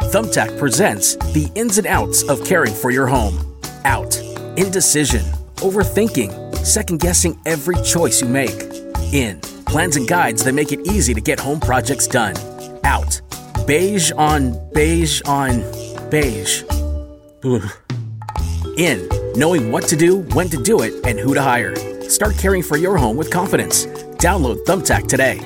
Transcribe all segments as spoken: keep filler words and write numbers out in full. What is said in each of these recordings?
Thumbtack presents the ins and outs of caring for your home. Out. Indecision. Overthinking. Second-guessing every choice you make. In. Plans and guides that make it easy to get home projects done. Out. Beige on beige on beige. Ugh. In. Knowing what to do, when to do it, and who to hire. Start caring for your home with confidence. Download Thumbtack today.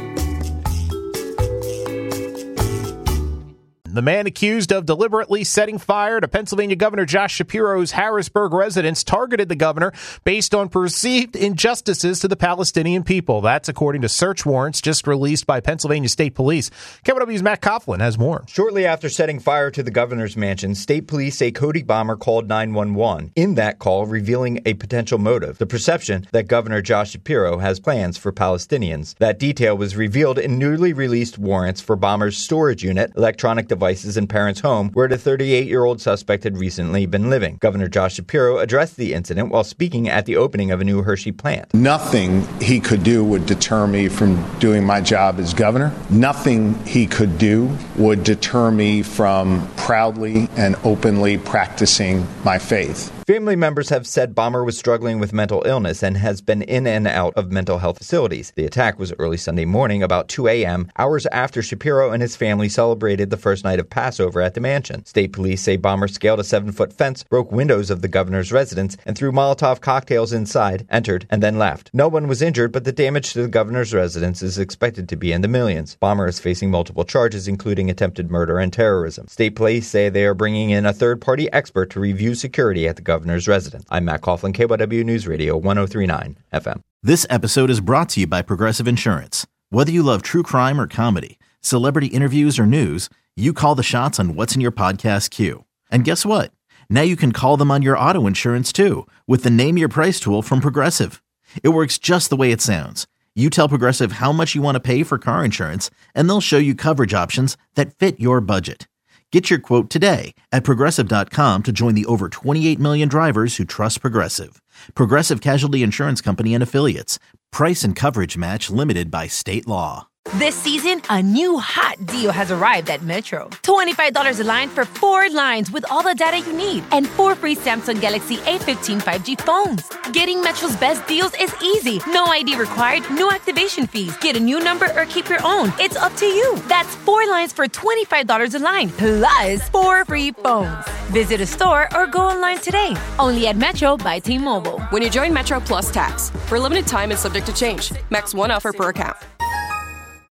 The man accused of deliberately setting fire to Pennsylvania Governor Josh Shapiro's Harrisburg residence targeted the governor based on perceived injustices to the Palestinian people. That's according to search warrants just released by Pennsylvania State Police. K W W's Matt Coughlin has more. Shortly after setting fire to the governor's mansion, state police say Cody Bommer called nine one one. In that call, revealing a potential motive, the perception that Governor Josh Shapiro has plans for Palestinians. That detail was revealed in newly released warrants for Bommer's storage unit, electronic devices, devices in parents' home where the thirty-eight-year-old suspect had recently been living. Governor Josh Shapiro addressed the incident while speaking at the opening of a new Hershey plant. Nothing he could do would deter me from doing my job as governor. Nothing he could do would deter me from proudly and openly practicing my faith. Family members have said Bommer was struggling with mental illness and has been in and out of mental health facilities. The attack was early Sunday morning, about two a.m., hours after Shapiro and his family celebrated the first night of Passover at the mansion. State police say Bommer scaled a seven-foot fence, broke windows of the governor's residence, and threw Molotov cocktails inside, entered, and then left. No one was injured, but the damage to the governor's residence is expected to be in the millions. Bommer is facing multiple charges, including attempted murder and terrorism. State police say they are bringing in a third-party expert to review security at the governor's governor's residence. I'm Matt Coughlin, K Y W News Radio, one oh three point nine F M. This episode is brought to you by Progressive Insurance. Whether you love true crime or comedy, celebrity interviews or news, you call the shots on what's in your podcast queue. And guess what? Now you can call them on your auto insurance too with the Name Your Price tool from Progressive. It works just the way it sounds. You tell Progressive how much you want to pay for car insurance, and they'll show you coverage options that fit your budget. Get your quote today at Progressive dot com to join the over twenty-eight million drivers who trust Progressive. Progressive Casualty Insurance Company and Affiliates. Price and coverage match limited by state law. This season, a new hot deal has arrived at Metro. twenty-five dollars a line for four lines with all the data you need and four free Samsung Galaxy A fifteen five G phones. Getting Metro's best deals is easy. No I D required, no activation fees. Get a new number or keep your own. It's up to you. That's four lines for twenty-five dollars a line, plus four free phones. Visit a store or go online today. Only at Metro by T-Mobile. When you join Metro Plus Tax, for a limited time and subject to change. Max one offer per account.